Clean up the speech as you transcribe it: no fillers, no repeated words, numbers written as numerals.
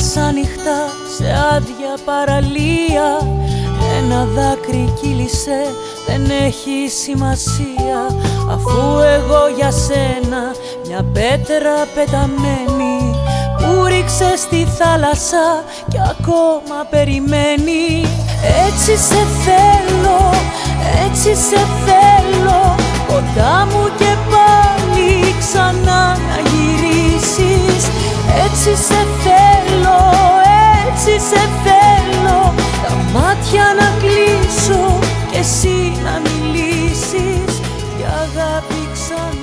μέσα νυχτά σε άδεια παραλία. Ένα δάκρυ κύλησε, δεν έχει σημασία, αφού εγώ για σένα μια πέτρα πεταμένη που ρίξε στη θάλασσα κι ακόμα περιμένει. Έτσι σε θέλω, έτσι σε θέλω, κοντά μου και πάλι ξανά να γυρίσεις. Έτσι σε θέλω, έτσι σε θέλω, τα μάτια να κλείσω και εσύ να μιλήσεις για αγάπη ξανά.